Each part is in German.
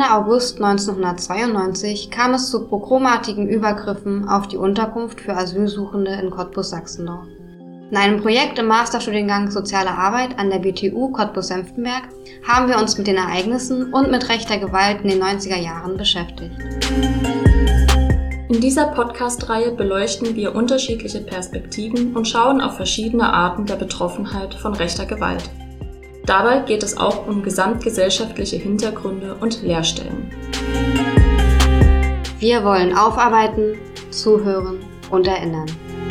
Ende August 1992 kam es zu pogromartigen Übergriffen auf die Unterkunft für Asylsuchende in Cottbus-Sachsendorf. In einem Projekt im Masterstudiengang Soziale Arbeit an der BTU Cottbus-Senftenberg haben wir uns mit den Ereignissen und mit rechter Gewalt in den 90er Jahren beschäftigt. In dieser Podcast-Reihe beleuchten wir unterschiedliche Perspektiven und schauen auf verschiedene Arten der Betroffenheit von rechter Gewalt. Dabei geht es auch um gesamtgesellschaftliche Hintergründe und Leerstellen. Wir wollen aufarbeiten, zuhören und erinnern.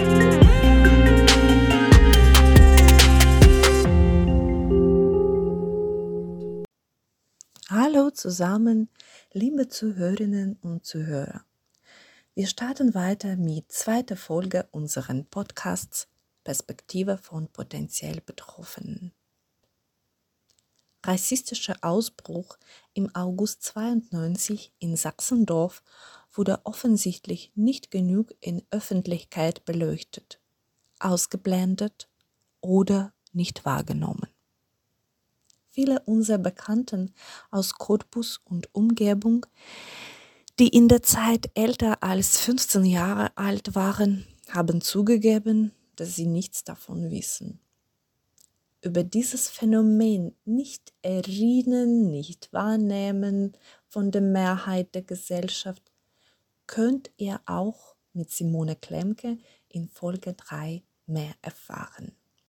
Hallo zusammen, liebe Zuhörerinnen und Zuhörer. Wir starten weiter mit zweiter Folge unseren Podcasts Perspektive von potenziell Betroffenen. Rassistischer Ausbruch im August 92 in Sachsendorf wurde offensichtlich nicht genug in Öffentlichkeit beleuchtet, ausgeblendet oder nicht wahrgenommen. Viele unserer Bekannten aus Cottbus und Umgebung, die in der Zeit älter als 15 Jahre alt waren, haben zugegeben, dass sie nichts davon wissen. Über dieses Phänomen nicht erinnern, nicht wahrnehmen von der Mehrheit der Gesellschaft, könnt ihr auch mit Simone Klemke in Folge 3 mehr erfahren.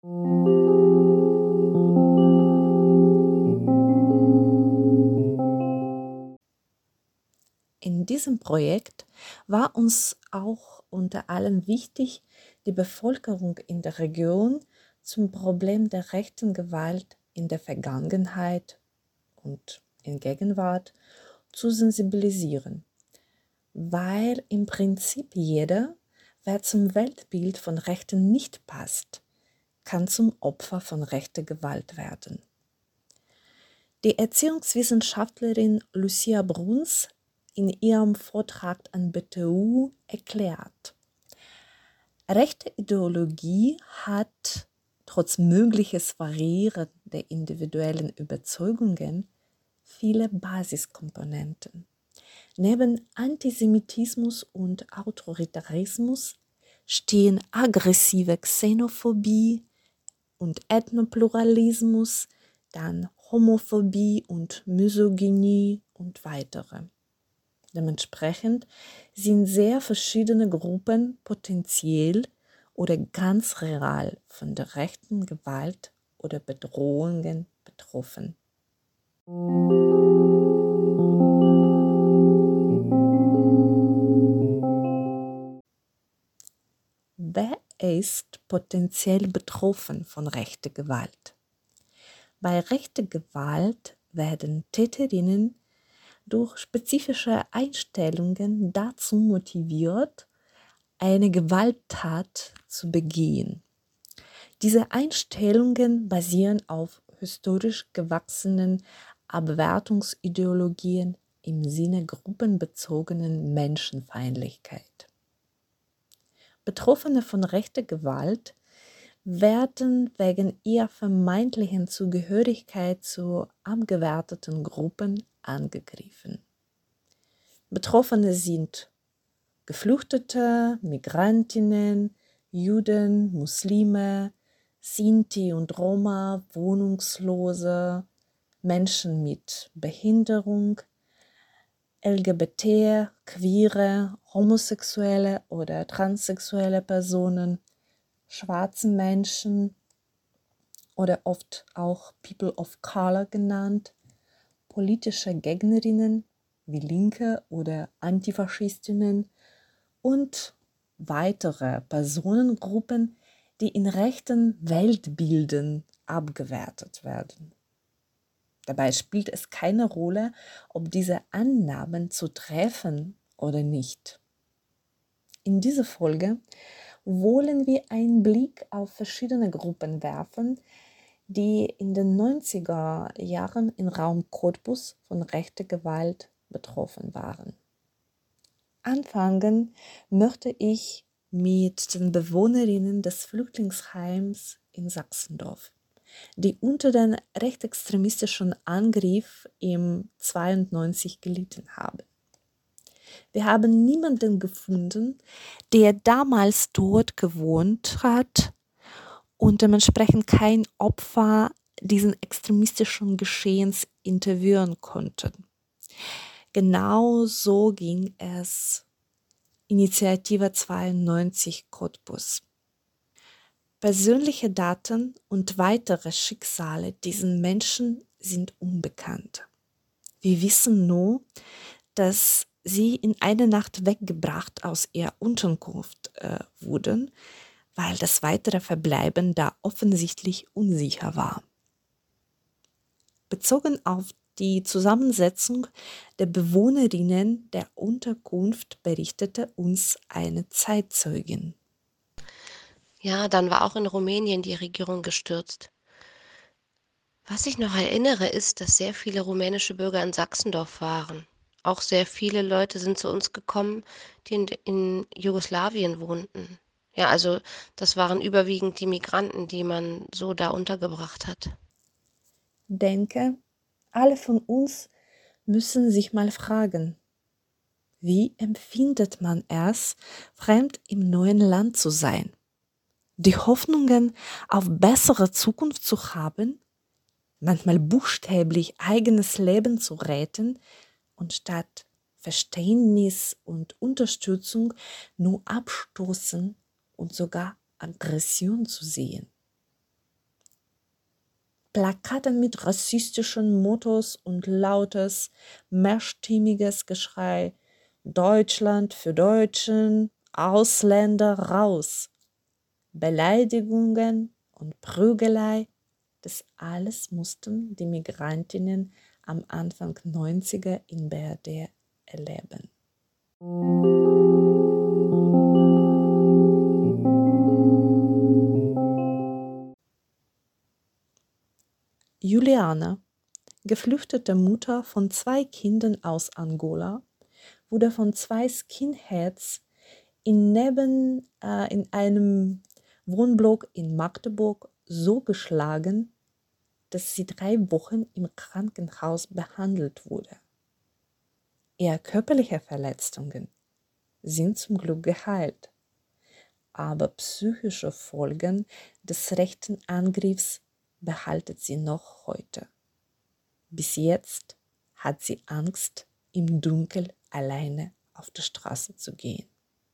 In diesem Projekt war uns auch unter allem wichtig, die Bevölkerung in der Region zum Problem der rechten Gewalt in der Vergangenheit und in Gegenwart zu sensibilisieren, weil im Prinzip jeder, wer zum Weltbild von Rechten nicht passt, kann zum Opfer von rechter Gewalt werden. Die Erziehungswissenschaftlerin Lucia Bruns in ihrem Vortrag an BTU erklärt, rechte Ideologie hat trotz mögliches Variieren der individuellen Überzeugungen viele Basiskomponenten. Neben Antisemitismus und Autoritarismus stehen aggressive Xenophobie und Ethnopluralismus, dann Homophobie und Misogynie und weitere. Dementsprechend sind sehr verschiedene Gruppen potenziell oder ganz real von der rechten Gewalt oder Bedrohungen betroffen. Wer ist potenziell betroffen von rechter Gewalt? Bei rechter Gewalt werden Täterinnen durch spezifische Einstellungen dazu motiviert, eine Gewalttat zu begehen. Diese Einstellungen basieren auf historisch gewachsenen Abwertungsideologien im Sinne gruppenbezogenen Menschenfeindlichkeit. Betroffene von rechter Gewalt werden wegen ihrer vermeintlichen Zugehörigkeit zu abgewerteten Gruppen angegriffen. Betroffene sind Geflüchtete, Migrantinnen, Juden, Muslime, Sinti und Roma, Wohnungslose, Menschen mit Behinderung, LGBT, queere, homosexuelle oder transsexuelle Personen, schwarze Menschen oder oft auch People of Color genannt, politische Gegnerinnen wie Linke oder Antifaschistinnen und weitere Personengruppen, die in rechten Weltbilden abgewertet werden. Dabei spielt es keine Rolle, ob diese Annahmen zutreffen oder nicht. In dieser Folge wollen wir einen Blick auf verschiedene Gruppen werfen, die in den 90er Jahren im Raum Cottbus von rechter Gewalt betroffen waren. Anfangen möchte ich mit den Bewohnerinnen des Flüchtlingsheims in Sachsendorf, die unter den rechtsextremistischen Angriff im 92 gelitten haben. Wir haben niemanden gefunden, der damals dort gewohnt hat und dementsprechend kein Opfer diesen extremistischen Geschehens interviewen konnte. Genau so ging es Initiative 92 Cottbus. Persönliche Daten und weitere Schicksale dieser Menschen sind unbekannt. Wir wissen nur, dass sie in einer Nacht weggebracht aus ihrer Unterkunft wurden, weil das weitere Verbleiben da offensichtlich unsicher war. Bezogen auf die Zusammensetzung der Bewohnerinnen der Unterkunft berichtete uns eine Zeitzeugin. Ja, dann war auch in Rumänien die Regierung gestürzt. Was ich noch erinnere, ist, dass sehr viele rumänische Bürger in Sachsendorf waren. Auch sehr viele Leute sind zu uns gekommen, die in Jugoslawien wohnten. Ja, also das waren überwiegend die Migranten, die man so da untergebracht hat. Denke, alle von uns müssen sich mal fragen, wie empfindet man es, fremd im neuen Land zu sein? Die Hoffnungen auf bessere Zukunft zu haben, manchmal buchstäblich eigenes Leben zu retten und statt Verständnis und Unterstützung nur Abstoßen und sogar Aggression zu sehen. Plakate mit rassistischen Mottos und lautes, mehrstimmiges Geschrei, Deutschland für Deutschen, Ausländer raus, Beleidigungen und Prügelei, das alles mussten die Migrantinnen am Anfang 90er in BRD erleben. Juliana, geflüchtete Mutter von 2 Kindern aus Angola, wurde von 2 Skinheads in einem Wohnblock in Magdeburg so geschlagen, dass sie 3 Wochen im Krankenhaus behandelt wurde. Eher körperliche Verletzungen sind zum Glück geheilt, aber psychische Folgen des rechten Angriffs behaltet sie noch heute. Bis jetzt hat sie Angst, im Dunkeln alleine auf der Straße zu gehen.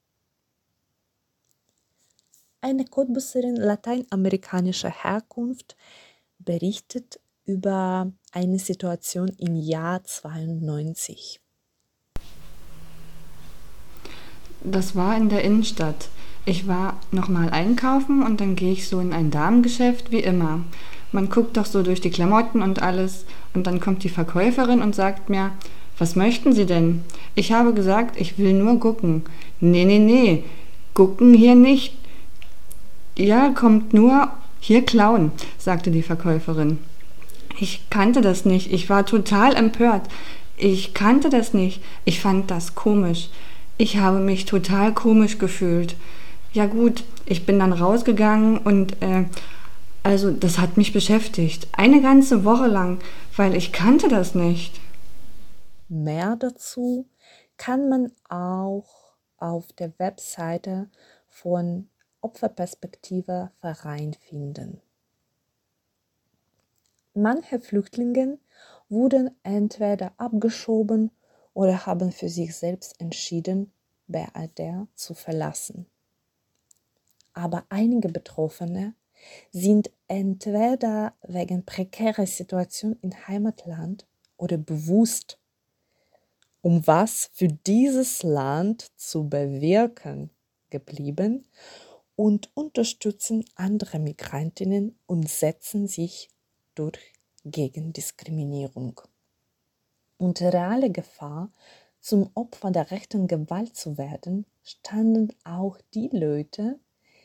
Eine Cottbuserin lateinamerikanischer Herkunft berichtet über eine Situation im Jahr 92. Das war in der Innenstadt. Ich war nochmal einkaufen und dann gehe ich so in ein Damengeschäft, wie immer. Man guckt doch so durch die Klamotten und alles und dann kommt die Verkäuferin und sagt mir, was möchten Sie denn? Ich habe gesagt, ich will nur gucken. Nee, gucken hier nicht. Ja, kommt nur hier klauen, sagte die Verkäuferin. Ich kannte das nicht, ich war total empört. Ich kannte das nicht, ich fand das komisch. Ich habe mich total komisch gefühlt. Ja gut, ich bin dann rausgegangen und also das hat mich beschäftigt. Eine ganze Woche lang, weil ich kannte das nicht. Mehr dazu kann man auch auf der Webseite von Opferperspektive Verein finden. Manche Flüchtlinge wurden entweder abgeschoben oder haben für sich selbst entschieden, BRD zu verlassen. Aber einige Betroffene sind entweder wegen prekärer Situation im Heimatland oder bewusst, um was für dieses Land zu bewirken, geblieben und unterstützen andere Migrantinnen und setzen sich durch gegen Diskriminierung. Unter reale Gefahr, zum Opfer der rechten Gewalt zu werden, standen auch die Leute,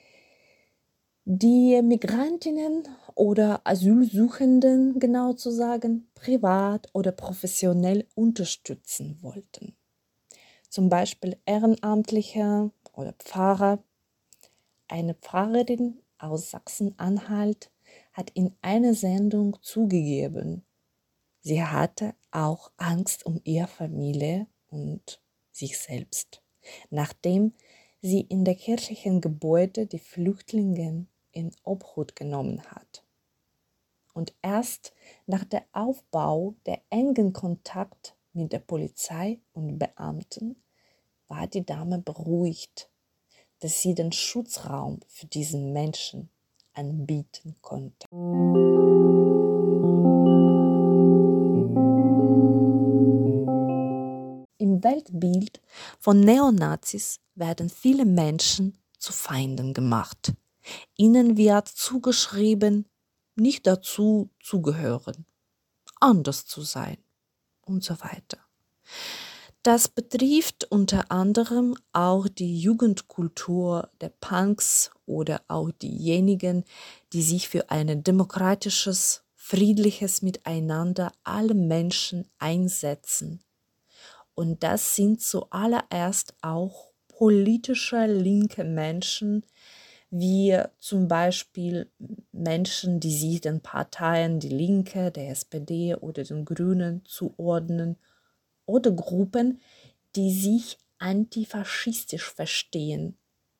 die Migrantinnen oder Asylsuchenden, genau zu sagen, privat oder professionell unterstützen wollten. Zum Beispiel Ehrenamtliche oder Pfarrer. Eine Pfarrerin aus Sachsen-Anhalt hat in einer Sendung zugegeben, sie hatte auch Angst um ihre Familie und sich selbst, nachdem sie in der kirchlichen Gebäude die Flüchtlinge in Obhut genommen hat. Und erst nach dem Aufbau der engen Kontakt mit der Polizei und Beamten war die Dame beruhigt, dass sie den Schutzraum für diesen Menschen anbieten konnte. Im Weltbild von Neonazis werden viele Menschen zu Feinden gemacht. Ihnen wird zugeschrieben, nicht dazu zu gehören, anders zu sein und so weiter. Das betrifft unter anderem auch die Jugendkultur der Punks oder auch diejenigen, die sich für ein demokratisches, friedliches Miteinander aller Menschen einsetzen. Und das sind zuallererst auch politische linke Menschen, wie zum Beispiel Menschen, die sich den Parteien Die Linke, der SPD oder den Grünen zuordnen, oder Gruppen, die sich antifaschistisch verstehen.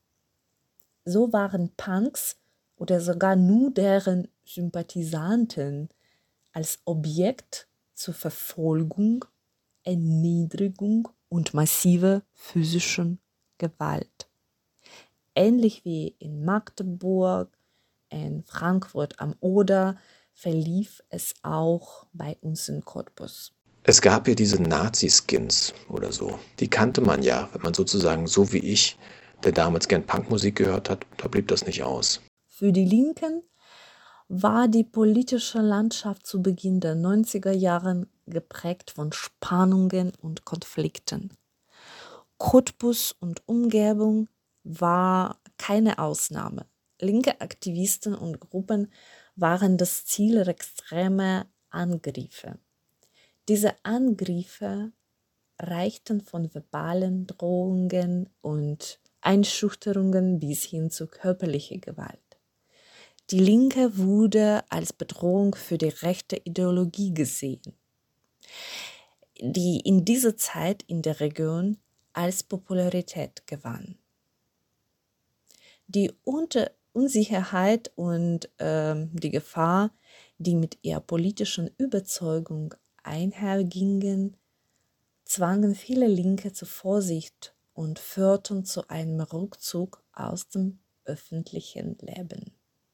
So waren Punks oder sogar nur deren Sympathisanten als Objekt zur Verfolgung, Erniedrigung und massive physischen Gewalt. Ähnlich wie in Magdeburg, in Frankfurt am Oder verlief es auch bei uns in Cottbus. Es gab ja diese Nazi-Skins oder so. Die kannte man ja, wenn man sozusagen so wie ich, der damals gern Punkmusik gehört hat, da blieb das nicht aus. Für die Linken war die politische Landschaft zu Beginn der 90er Jahre geprägt von Spannungen und Konflikten. Cottbus und Umgebung war keine Ausnahme. Linke Aktivisten und Gruppen waren das Ziel extremer Angriffe. Diese Angriffe reichten von verbalen Drohungen und Einschüchterungen bis hin zu körperlicher Gewalt. Die Linke wurde als Bedrohung für die rechte Ideologie gesehen, die in dieser Zeit in der Region als Popularität gewann. Die Unsicherheit und die Gefahr, die mit ihrer politischen Überzeugung einhergingen, zwangen viele Linke zur Vorsicht und führten zu einem Rückzug aus dem öffentlichen Leben.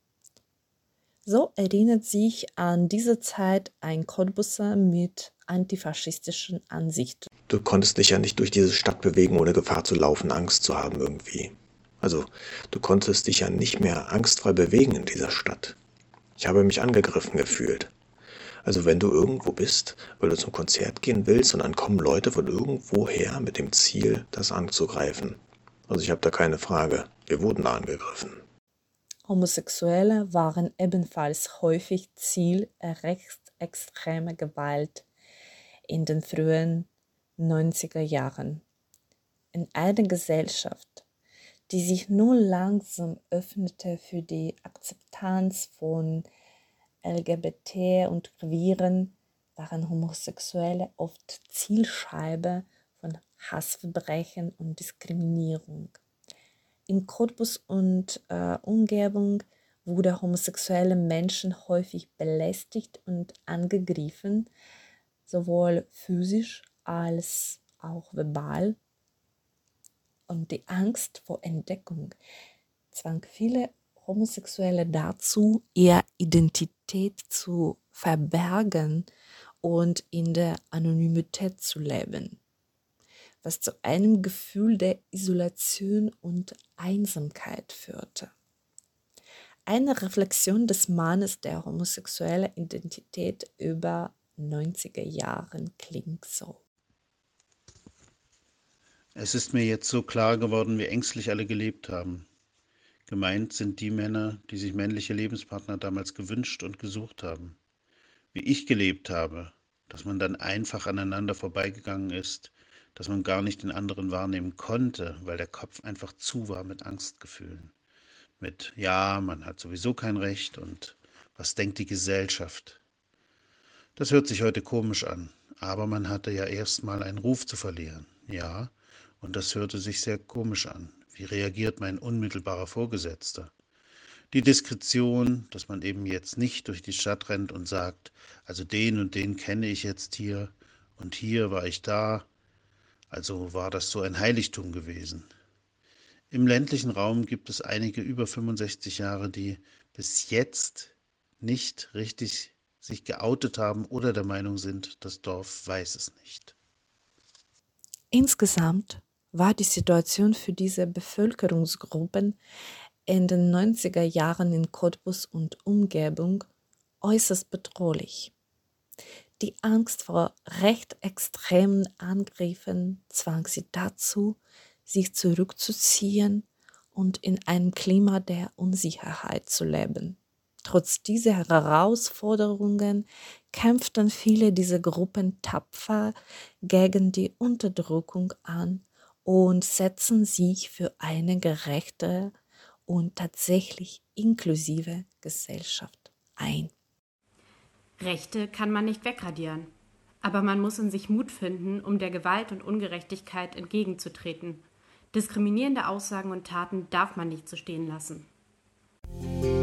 So erinnert sich an diese Zeit ein Cottbuser mit antifaschistischen Ansichten. Du konntest dich ja nicht durch diese Stadt bewegen, ohne Gefahr zu laufen, Angst zu haben irgendwie. Also, du konntest dich ja nicht mehr angstfrei bewegen in dieser Stadt. Ich habe mich angegriffen gefühlt. Also wenn du irgendwo bist, weil du zum Konzert gehen willst und dann kommen Leute von irgendwoher mit dem Ziel, das anzugreifen. Also ich habe da keine Frage. Wir wurden da angegriffen. Homosexuelle waren ebenfalls häufig Ziel rechtsextremer Gewalt in den frühen 90er Jahren. In einer Gesellschaft, die sich nun langsam öffnete für die Akzeptanz von LGBT und Queeren, waren Homosexuelle oft Zielscheibe von Hassverbrechen und Diskriminierung. In Cottbus und Umgebung wurde homosexuelle Menschen häufig belästigt und angegriffen, sowohl physisch als auch verbal. Und die Angst vor Entdeckung zwang viele Homosexuelle dazu, ihre Identität zu verbergen und in der Anonymität zu leben, was zu einem Gefühl der Isolation und Einsamkeit führte. Eine Reflexion des Mannes der homosexuellen Identität über 90er Jahren klingt so. Es ist mir jetzt so klar geworden, wie ängstlich alle gelebt haben. Gemeint sind die Männer, die sich männliche Lebenspartner damals gewünscht und gesucht haben. Wie ich gelebt habe, dass man dann einfach aneinander vorbeigegangen ist, dass man gar nicht den anderen wahrnehmen konnte, weil der Kopf einfach zu war mit Angstgefühlen. Mit, ja, man hat sowieso kein Recht und Was denkt die Gesellschaft? Das hört sich heute komisch an, aber man hatte ja erstmal einen Ruf zu verlieren. Ja, und das hörte sich sehr komisch an. Wie reagiert mein unmittelbarer Vorgesetzter? Die Diskretion, dass man eben jetzt nicht durch die Stadt rennt und sagt, also den und den kenne ich jetzt hier und hier war ich da, also war das so ein Heiligtum gewesen. Im ländlichen Raum gibt es einige über 65 Jahre, die bis jetzt nicht richtig sich geoutet haben oder der Meinung sind, das Dorf weiß es nicht. Insgesamt war die Situation für diese Bevölkerungsgruppen in den 90er Jahren in Cottbus und Umgebung äußerst bedrohlich. Die Angst vor recht extremen Angriffen zwang sie dazu, sich zurückzuziehen und in einem Klima der Unsicherheit zu leben. Trotz dieser Herausforderungen kämpften viele dieser Gruppen tapfer gegen die Unterdrückung an und setzten sich für eine gerechte und tatsächlich inklusive Gesellschaft ein. Rechte kann man nicht wegradieren, aber man muss in sich Mut finden, um der Gewalt und Ungerechtigkeit entgegenzutreten. Diskriminierende Aussagen und Taten darf man nicht so stehen lassen.